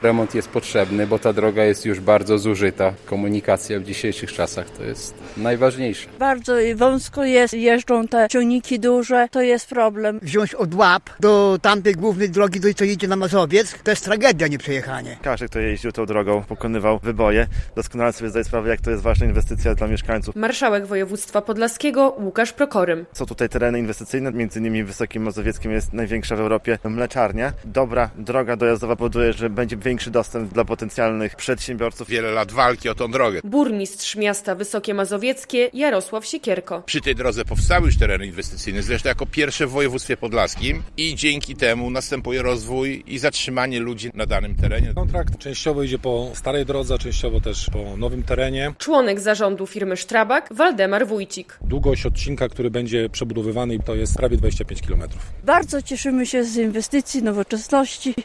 Remont jest potrzebny, bo ta droga jest już bardzo zużyta. Komunikacja w dzisiejszych czasach to jest najważniejsze. Bardzo wąsko jest, jeżdżą te ciągniki duże, to jest problem. Wziąć od Łap do tamtej głównej drogi, co idzie na Mazowiec, to jest tragedia nieprzejechanie. Każdy, kto jeździł tą drogą, pokonywał wyboje, doskonale sobie zdaje sprawę, jak to jest ważna inwestycja dla mieszkańców. Marszałek województwa podlaskiego Łukasz Prokorym. Są tutaj tereny inwestycyjne, między innymi w Wysokim Mazowieckim jest największa w Europie mleczarnia. Dobra droga dojazdowa powoduje, że będzie większy dostęp dla potencjalnych przedsiębiorców. Wiele lat walki o tą drogę. Burmistrz miasta Wysokie Mazowieckie Jarosław Siekierko. Przy tej drodze powstały już tereny inwestycyjne, zresztą jako pierwsze w województwie podlaskim i dzięki temu następuje rozwój i zatrzymanie ludzi na danym terenie. Kontrakt częściowo idzie po starej drodze, częściowo też po nowym terenie. Członek zarządu firmy Strabag Waldemar Wójcik. Długość odcinka, który będzie przebudowywany, to jest prawie 25 km. Bardzo cieszymy się z inwestycji, nowoczesności.